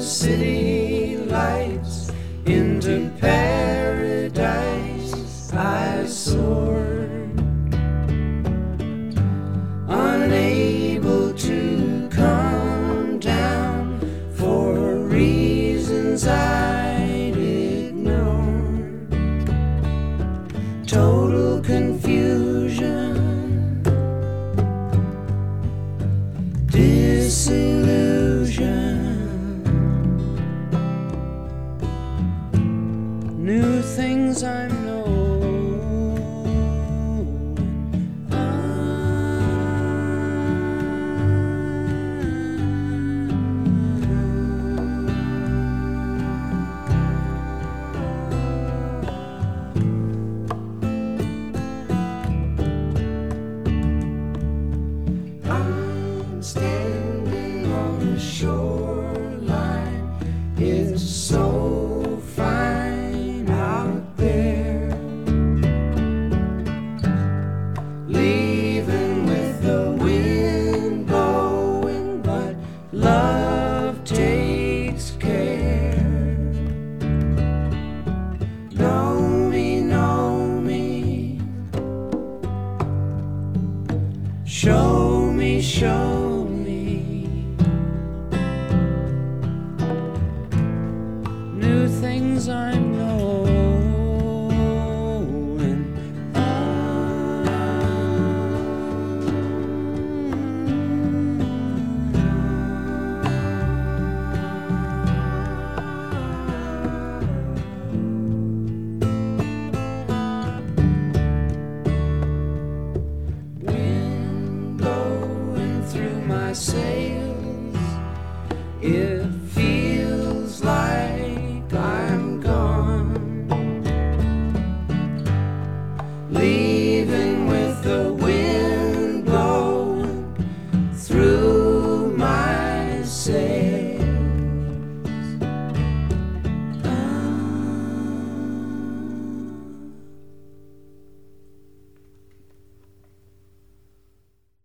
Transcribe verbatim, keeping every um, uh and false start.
city lights, into paradise I soared, unable to come down for reasons I'd ignored. Total confusion, disillusion, new things I'm knowing. I'm standing on the shoreline. It's so fine out there, leaving with the wind blowing, but love takes care. Know me, know me, show me, show me new things I'm knowing. Wind blowing through my sails, if